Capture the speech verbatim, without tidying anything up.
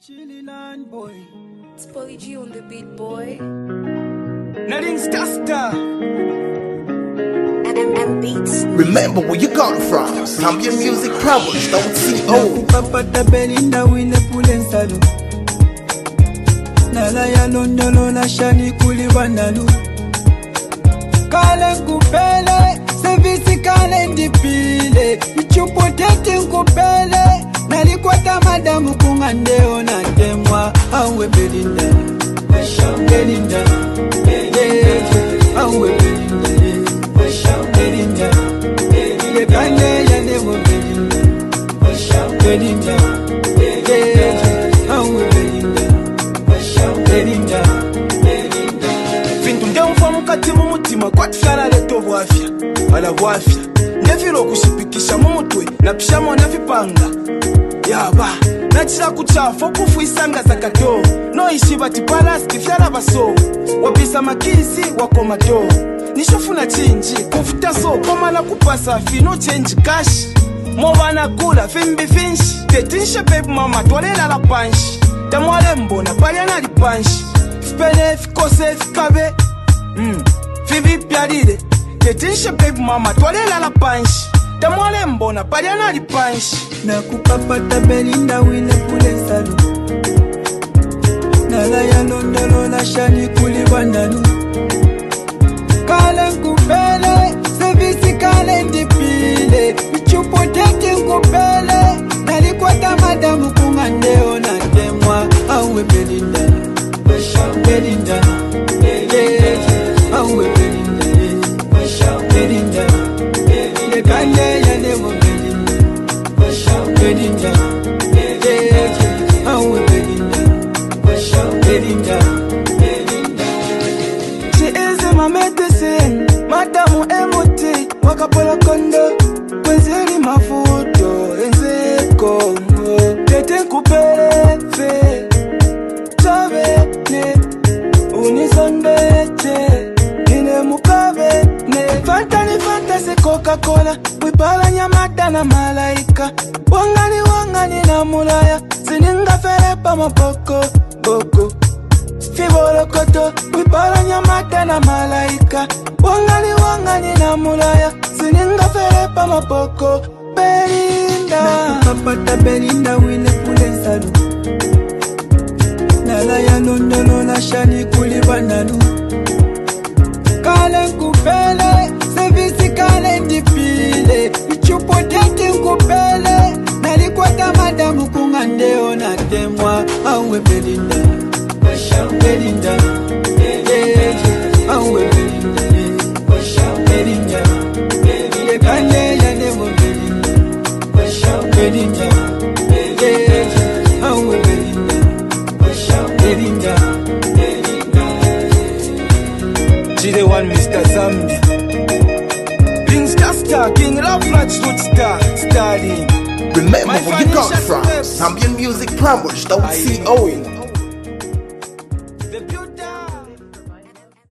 Chilliland boy. It's Polly G on the beat, boy. Nothing Stasta. M M Beats. Remember where you got from. Zambia Music Problems, don't see old. Kupapata belinda wile pule salu. Nala ya londolo la shani kuliwa nalu. Kale kupele, servisi kale ndipile. Ichupo tete nkupele. Nalikwata madamu kungandeo na temwa. Awe belinda, belinda, awe belinda, belinda, yekande ya nevo belinda, belinda, awe belinda, belinda. Vintu ndemfa mukati mumutima kwatufyala leto bwafya ala bwafya ndeviro kushipikisha mumutwe na pishamo na vipanga yaba nachira kuchafa okufuisanga zakato noishi bati palasti fyala baso wapisa makisi wakomato nishofuna chinji kufuta so komala kupasa fino change cash mobana kula fimbi finshi tetinshe baby mama twalela la panshi tamwale mbona palyana li panshi spene fikose fikabe mm. fibi pyalile tetinshe baby mama twalela la panshi tamwale mbona palyana li panshi na kupapata belinda wile pule salu. Nala ya londolo la shani kuliwa nalu. Kale nkupele, servisi kale ndipile. Ichupo tete nkupele. Nalikwata madamu kungandeo na temwa. Awe belinda, belinda, awe belinda, belinda, yekande ya nevo belinda, belinda, awe belinda, belinda. She is my medicine, madamu emoti wakapola kondo kwezeli mafuto enze kongo tete nkupele fe chabe ne unisondete nine mukabe ne fanta ni fantasy Coca-Cola wipala nyamada na malaika wangani wangani na mulaya sininga felepa mapoko boko fibolo koto wipala nyamada na malaika wangani wangani na mulaya sininga felepa mapoko belinda Kupapata belinda wile pule salu. Nala ya londolo la shani kuliwa nalu. Kale nkupele, servisi kale ndipile. Ichupo tete nkupele. Nalikwata madamu kungandeo na temwa. Awe belinda, belinda, awe belinda, belinda, yekande ya nevo belinda, belinda, awe belinda, belinda. Chile one Mister Zambia King Star Star King Love Flat Shoot Star Starring Remember where you got from. Zambia Music Problems, don't see old.